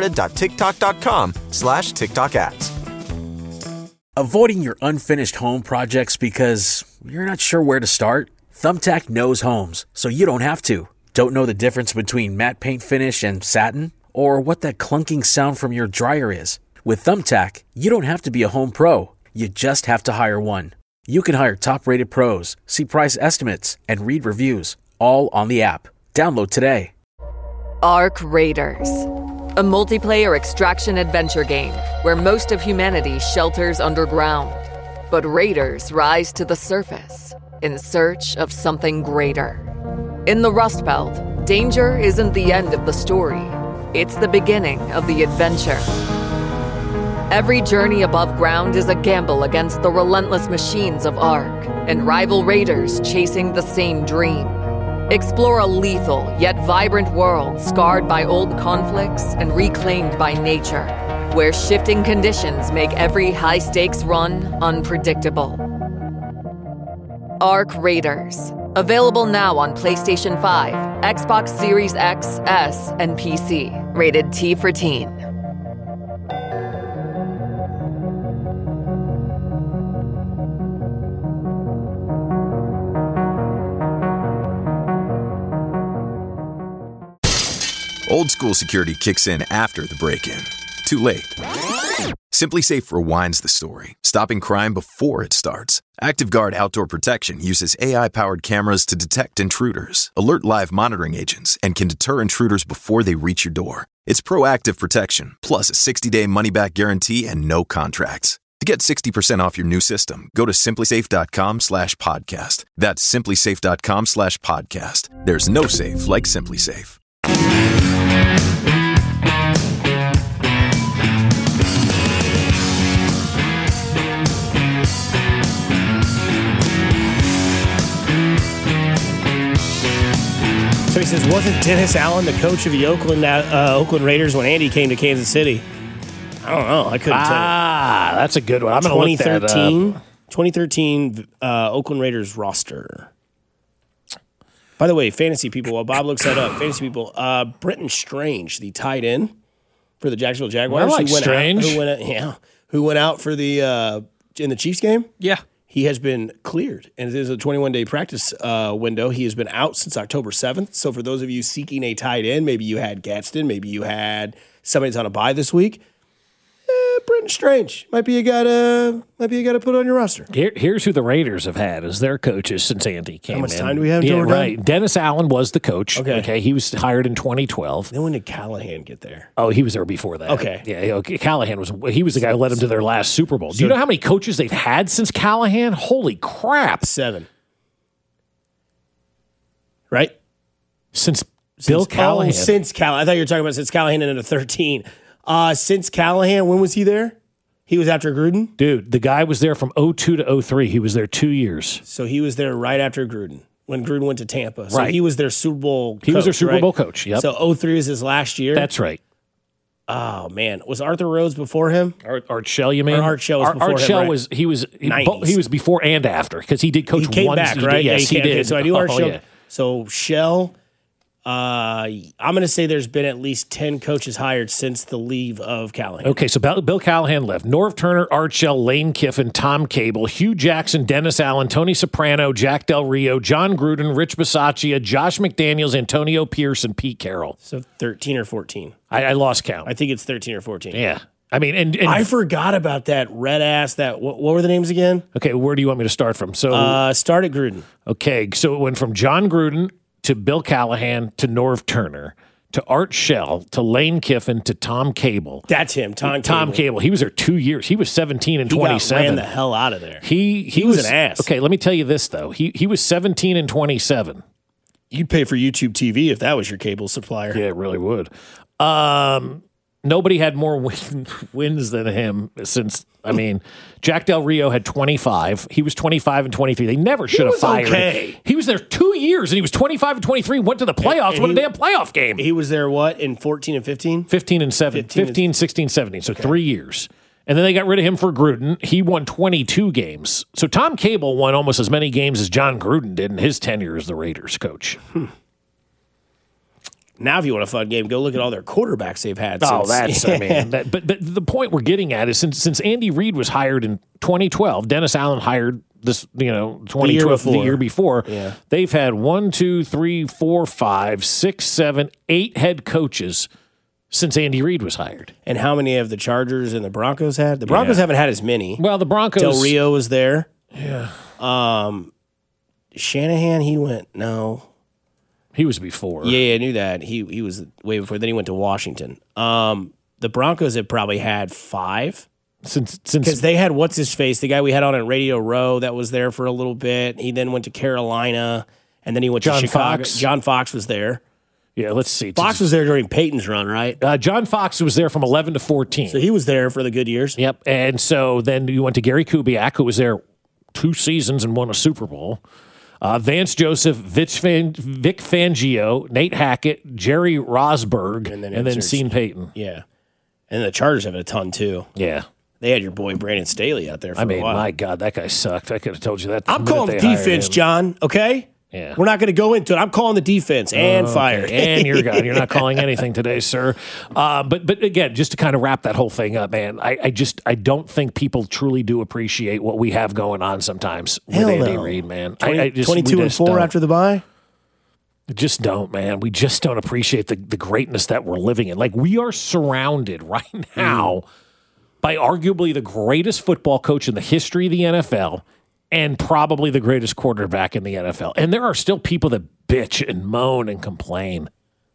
getstarted.tiktok.com/TikTok ads. Avoiding your unfinished home projects because you're not sure where to start? Thumbtack knows homes, so you don't have to. Don't know the difference between matte paint finish and satin? Or what that clunking sound from your dryer is? With Thumbtack, you don't have to be a home pro. You just have to hire one. You can hire top-rated pros, see price estimates, and read reviews, all on the app. Download today. Arc Raiders, a multiplayer extraction adventure game where most of humanity shelters underground. But raiders rise to the surface in search of something greater. In the Rust Belt, danger isn't the end of the story. It's the beginning of the adventure. Every journey above ground is a gamble against the relentless machines of Arc and rival raiders chasing the same dream. Explore a lethal yet vibrant world scarred by old conflicts and reclaimed by nature, where shifting conditions make every high-stakes run unpredictable. Arc Raiders. Available now on PlayStation 5, Xbox Series X, S, and PC. Rated T for Teen. Old school security kicks in after the break-in. Too late. SimpliSafe rewinds the story, stopping crime before it starts. ActiveGuard Outdoor Protection uses AI-powered cameras to detect intruders, alert live monitoring agents, and can deter intruders before they reach your door. It's proactive protection, plus a 60-day money-back guarantee and no contracts. To get 60% off your new system, go to SimpliSafe.com/podcast. That's SimpliSafe.com/podcast. There's no safe like SimpliSafe. So he says, wasn't Dennis Allen the coach of the Oakland Raiders when Andy came to Kansas City? I don't know. I couldn't tell you. That's a good one. I'm going to look that up. 2013 Oakland Raiders roster. By the way, fantasy people, while Bob looks that up, fantasy people, Brenton Strange, the tight end for the Jacksonville Jaguars. I like Strange. Who went out for the in the Chiefs game? Yeah. He has been cleared, and it is a 21-day practice window. He has been out since October 7th. So for those of you seeking a tight end, maybe you had Gadsden, maybe you had somebody that's on a bye this week. Brenton Strange might be a guy to put on your roster. Here's who the Raiders have had as their coaches since Andy came in. How much time do we have? Yeah, right. Dennis Allen was the coach. Okay. He was hired in 2012. Then when did Callahan get there? Oh, he was there before that. Okay. Yeah, Callahan was the guy who led them to their last Super Bowl. Do you know how many coaches they've had since Callahan? Holy crap. 7. Right? Since Bill Callahan. Since Callahan. I thought you were talking about since Callahan ended at 13. Since Callahan, when was he there? He was after Gruden? Dude, the guy was there from 02 to 03. He was there 2 years. So he was there right after Gruden, when Gruden went to Tampa. So right. He was their Super Bowl coach. He was their Super Bowl coach, yep. So 03 was his last year? That's right. Oh, man. Was Arthur Rhodes before him? Art Shell, you mean? Or Art Shell was before him, Art Shell right? was, he was before and after, because he did coach he came one back, season. Right? Yes, he did. Okay, so I knew Art Shell. Yeah. So Shell... I'm going to say there's been at least 10 coaches hired since the leave of Callahan. Okay, so Bill Callahan left. Norv Turner, Art Shell, Lane Kiffin, Tom Cable, Hugh Jackson, Dennis Allen, Tony Soprano, Jack Del Rio, John Gruden, Rich Bisaccia, Josh McDaniels, Antonio Pierce, and Pete Carroll. So 13 or 14. I lost count. I think it's 13 or 14. Yeah. I mean, and I forgot about that red ass. What were the names again? Okay, where do you want me to start from? So start at Gruden. Okay, so it went from John Gruden to Bill Callahan, to Norv Turner, to Art Shell, to Lane Kiffin, to Tom Cable. That's him, Tom Cable. He was there 2 years. He was 17 and 27. He ran the hell out of there. He was an ass. Okay, let me tell you this, though. He was 17 and 27. You'd pay for YouTube TV if that was your cable supplier. Yeah, it really would. Nobody had more wins than him since, I mean, Jack Del Rio had 25. He was 25 and 23. They never should have fired him. He was there 2 years, and he was 25 and 23, went to the playoffs, won a damn playoff game. He was there, what, in 14 and 15? 15 and 15, 16, 17, so 3 years. And then they got rid of him for Gruden. He won 22 games. So Tom Cable won almost as many games as John Gruden did in his tenure as the Raiders coach. Now, if you want a fun game, go look at all their quarterbacks they've had. Oh, that's, I mean, but the point we're getting at is since Andy Reid was hired in 2012, Dennis Allen hired this, 2012, the year before. Yeah. They've had 1, 2, 3, 4, 5, 6, 7, 8 head coaches since Andy Reid was hired. And how many have the Chargers and the Broncos had? The Broncos haven't had as many. Well, the Broncos. Del Rio was there. Yeah. Shanahan, he went, no. He was before. Yeah, I knew that. He was way before. Then he went to Washington. The Broncos have probably had 5. Since because they had what's-his-face, the guy we had on at Radio Row that was there for a little bit. He then went to Carolina, and then he went to Chicago. Fox. John Fox was there. Yeah, let's see. Fox was there during Peyton's run, right? John Fox was there from 11 to 14. So he was there for the good years. Yep. And so then you went to Gary Kubiak, who was there 2 seasons and won a Super Bowl. Vance Joseph, Vic Fangio, Nate Hackett, Jerry Rosberg, and then Sean Payton. Yeah. And the Chargers have a ton, too. Yeah. They had your boy Brandon Staley out there for a while. My God, that guy sucked. I could have told you that. I'm calling the defense, John, okay? Yeah. We're not going to go into it. I'm calling the defense and fired. And you're gone. You're not calling anything today, sir. But again, just to kind of wrap that whole thing up, man, I don't think people truly do appreciate what we have going on sometimes with Andy Reid, man. 22 and 4 after the bye? Just don't, man. We just don't appreciate the greatness that we're living in. Like, we are surrounded right now by arguably the greatest football coach in the history of the NFL and probably the greatest quarterback in the NFL. And there are still people that bitch and moan and complain.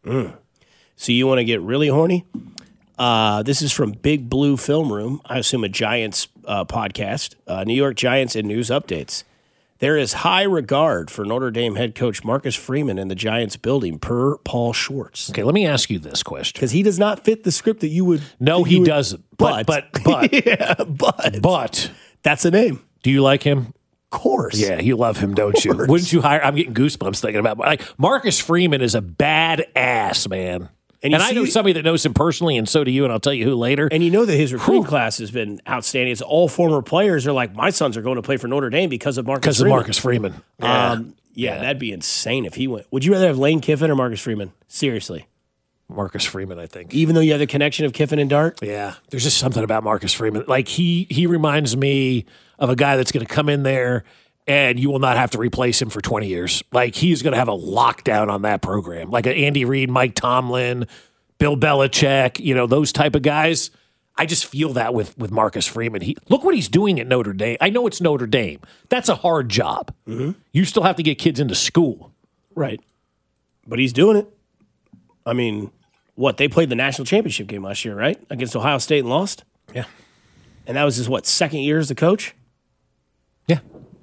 So you want to get really horny? This is from Big Blue Film Room, I assume a Giants podcast, New York Giants and news updates. There is high regard for Notre Dame head coach Marcus Freeman in the Giants building, per Paul Schwartz. Okay, let me ask you this question. Because he does not fit the script that you would... No, he doesn't. But. Yeah, but. That's a name. Do you like him? Of course. Yeah, you love him, don't you? Wouldn't you hire... I'm getting goosebumps thinking about it. Like, Marcus Freeman is a badass, man. And I know somebody that knows him personally, and so do you, and I'll tell you who later. And you know that his recruiting class has been outstanding. It's all former players are like, my sons are going to play for Notre Dame because of Marcus Freeman. Yeah. Yeah, that'd be insane if he went. Would you rather have Lane Kiffin or Marcus Freeman? Seriously. Marcus Freeman, I think. Even though you have the connection of Kiffin and Dart? Yeah. There's just something about Marcus Freeman. Like, he reminds me of a guy that's going to come in there and you will not have to replace him for 20 years. Like, he's going to have a lockdown on that program. Like Andy Reid, Mike Tomlin, Bill Belichick, those type of guys. I just feel that with Marcus Freeman. Look what he's doing at Notre Dame. I know it's Notre Dame. That's a hard job. Mm-hmm. You still have to get kids into school. Right. But he's doing it. I mean, they played the national championship game last year, right? Against Ohio State and lost? Yeah. And that was his, second year as the coach? Yeah.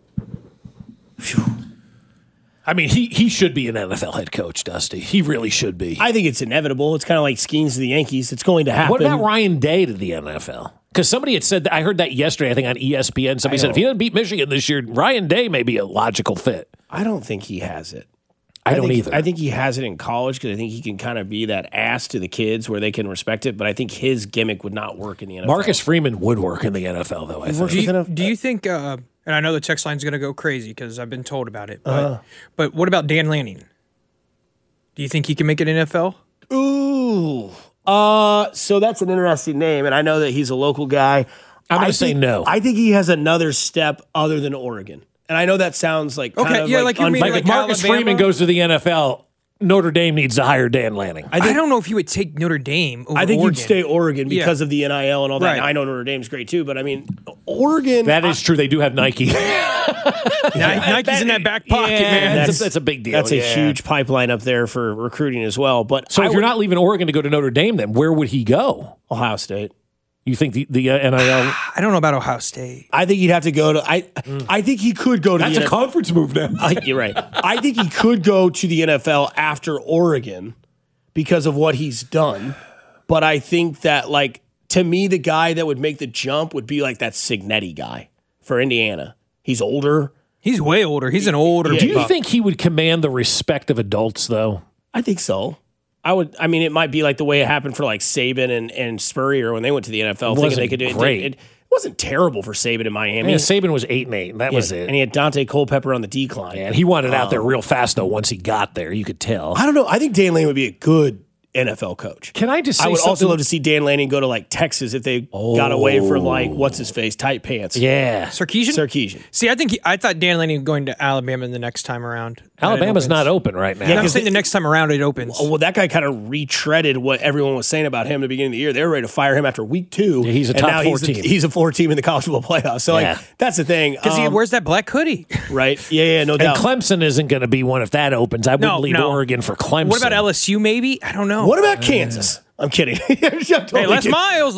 Phew. I mean, he should be an NFL head coach, Dusty. He really should be. I think it's inevitable. It's kind of like Skeens to the Yankees. It's going to happen. What about Ryan Day to the NFL? Because somebody had said, I heard that yesterday, I think on ESPN. Somebody said, if he doesn't beat Michigan this year, Ryan Day may be a logical fit. I don't think he has it. I don't either. I think he has it in college because I think he can kind of be that ass to the kids where they can respect it, but I think his gimmick would not work in the NFL. Marcus Freeman would work in the NFL, though, I think. Do you think, and I know the text line's going to go crazy because I've been told about it, but what about Dan Lanning? Do you think he can make it NFL? Ooh. So that's an interesting name, and I know that he's a local guy. I'm going to say no. I think he has another step other than Oregon. And I know that sounds like kind of like you mean like if Marcus Freeman goes to the NFL, Notre Dame needs to hire Dan Lanning. I don't know if you would take Notre Dame over I think Oregon. you'd stay Oregon because of the NIL and all that. Right. Now, I know Notre Dame's great too, but I mean, Oregon. That is true. They do have Nike. Nike's in that back pocket, man. That's a big deal. That's a huge pipeline up there for recruiting as well. But so if you're not leaving Oregon to go to Notre Dame, then where would he go? Ohio State. You think the NIL? I don't know about Ohio State. I think he'd have to go to. I think he could go to. That's a conference move now. You're right. I think he could go to the NFL after Oregon because of what he's done. But I think that, to me, the guy that would make the jump would be like that Cignetti guy for Indiana. He's older. He's way older. He's an older. Do you think he would command the respect of adults, though? I think so. I mean, it might be like the way it happened for Saban and Spurrier when they went to the NFL, thinking they could do it. Great. It wasn't terrible for Saban in Miami. Yeah, Saban was 8-8, and that was it. And he had Dante Culpepper on the decline. And he wanted out there real fast, though, once he got there. You could tell. I don't know. I think Dan Lanning would be a good NFL coach. Can I just say I would something? also love to see Dan Lanning go to Texas if they got away from what's his face, tight pants. Yeah. Sarkisian? See, I thought Dan Lanning going to Alabama the next time around. Alabama's not open right now. Yeah, I'm saying the next time around it opens. Well, that guy kind of retreaded what everyone was saying about him at the beginning of the year. They were ready to fire him after week 2. Yeah, he's a top 4 team. He's a 4 team in the college football playoffs. So that's the thing. Because he wears that black hoodie. Right? Yeah, no doubt. And Clemson isn't going to be one if that opens. I wouldn't leave Oregon for Clemson. What about LSU maybe? I don't know. What about Kansas? I'm kidding. Hey, Les Miles.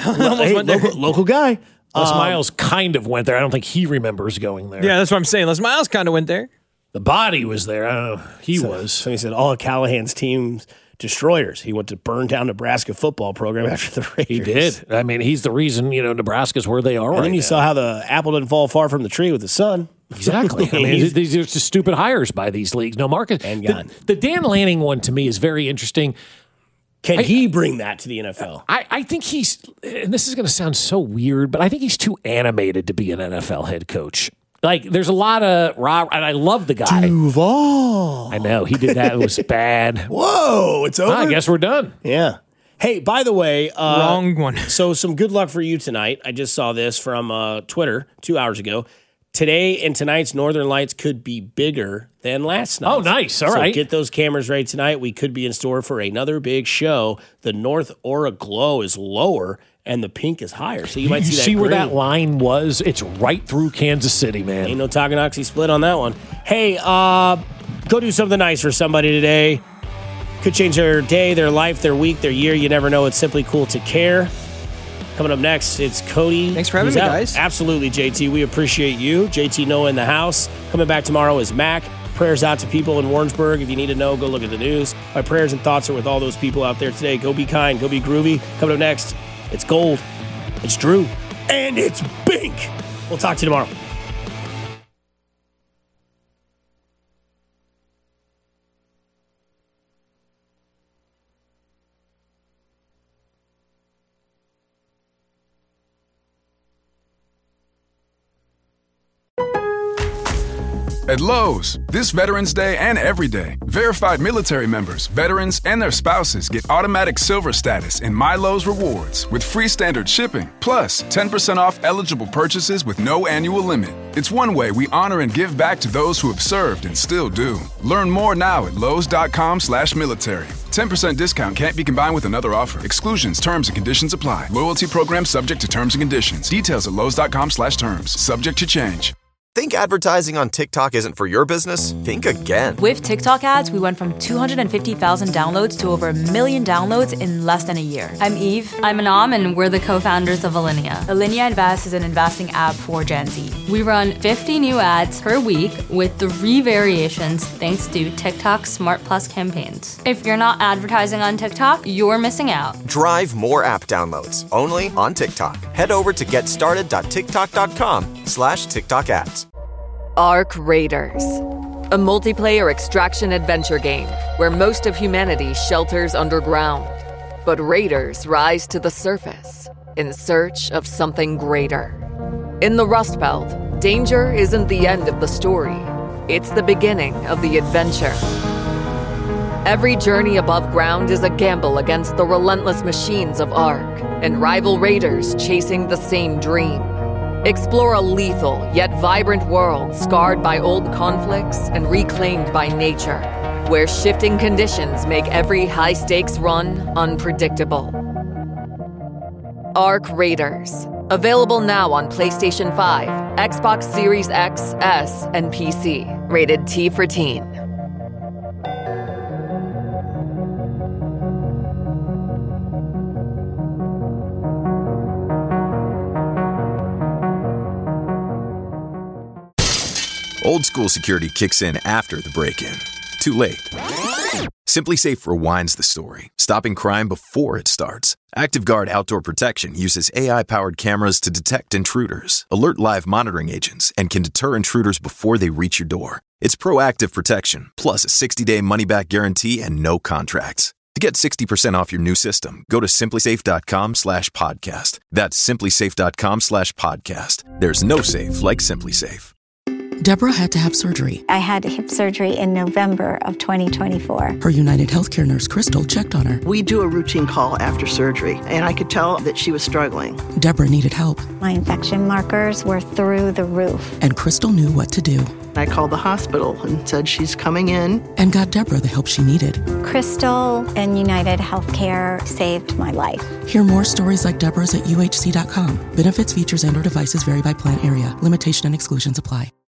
Local guy. Les Miles kind of went there. I don't think he remembers going there. Yeah, that's what I'm saying. Les Miles kind of went there. The body was there. I don't know. He was. So he said all of Callahan's team's destroyers. He went to burn down Nebraska football program after the Raiders. He did. I mean, he's the reason, Nebraska's where they are and then you saw how the apple didn't fall far from the tree with the sun. Exactly. I mean, these are just stupid hires by these leagues. No, Marcus. And gone. The Dan Lanning one to me is very interesting. Can he bring that to the NFL? I think he's, and this is going to sound so weird, but I think he's too animated to be an NFL head coach. There's a lot of and I love the guy. Duval. I know. He did that. It was bad. Whoa, it's over? I guess we're done. Yeah. Hey, by the way. Wrong one. So some good luck for you tonight. I just saw this from Twitter 2 hours ago. Today and tonight's Northern Lights could be bigger than last night. Oh, nice. All right. Get those cameras ready tonight. We could be in store for another big show. The North Aura glow is lower and the pink is higher. So you might see that. See where that line was? It's right through Kansas City, man. Ain't no Tonganoxie split on that one. Hey, go do something nice for somebody today. Could change their day, their life, their week, their year. You never know. It's simply cool to care. Coming up next, it's Cody. Thanks for having me, guys. Absolutely, JT. We appreciate you. JT Noah in the house. Coming back tomorrow is Mac. Prayers out to people in Warrensburg. If you need to know, go look at the news. My prayers and thoughts are with all those people out there today. Go be kind. Go be groovy. Coming up next, it's Gold. It's Drew. And it's Bink. We'll talk to you tomorrow. At Lowe's, this Veterans Day and every day, verified military members, veterans, and their spouses get automatic silver status in My Lowe's Rewards with free standard shipping, plus 10% off eligible purchases with no annual limit. It's one way we honor and give back to those who have served and still do. Learn more now at lowes.com/military. 10% discount can't be combined with another offer. Exclusions, terms, and conditions apply. Loyalty program subject to terms and conditions. Details at lowes.com/terms. Subject to change. Think advertising on TikTok isn't for your business? Think again. With TikTok ads, we went from 250,000 downloads to over 1 million downloads in less than a year. I'm Eve. I'm Anam, and we're the co-founders of Alinea. Alinea Invest is an investing app for Gen Z. We run 50 new ads per week with 3 variations thanks to TikTok Smart Plus campaigns. If you're not advertising on TikTok, you're missing out. Drive more app downloads only on TikTok. Head over to getstarted.tiktok.com/TikTok ads. Ark Raiders, a multiplayer extraction adventure game where most of humanity shelters underground. But raiders rise to the surface in search of something greater. In the Rust Belt, danger isn't the end of the story. It's the beginning of the adventure. Every journey above ground is a gamble against the relentless machines of Ark and rival raiders chasing the same dream. Explore a lethal yet vibrant world scarred by old conflicts and reclaimed by nature, where shifting conditions make every high-stakes run unpredictable. Ark Raiders. Available now on PlayStation 5, Xbox Series X, S, and PC. Rated T for Teen. Old school security kicks in after the break-in. Too late. Simply Safe rewinds the story, stopping crime before it starts. ActiveGuard Outdoor Protection uses AI-powered cameras to detect intruders, alert live monitoring agents, and can deter intruders before they reach your door. It's proactive protection, plus a 60-day money-back guarantee and no contracts. To get 60% off your new system, go to simplysafe.com/podcast. That's simplysafe.com/podcast. There's no safe like Simply Safe. Deborah had to have surgery. I had hip surgery in November of 2024. Her United Healthcare nurse, Crystal, checked on her. We do a routine call after surgery, and I could tell that she was struggling. Deborah needed help. My infection markers were through the roof. And Crystal knew what to do. I called the hospital and said she's coming in. And got Deborah the help she needed. Crystal and United Healthcare saved my life. Hear more stories like Deborah's at UHC.com. Benefits, features, and/or devices vary by plan area. Limitation and exclusions apply.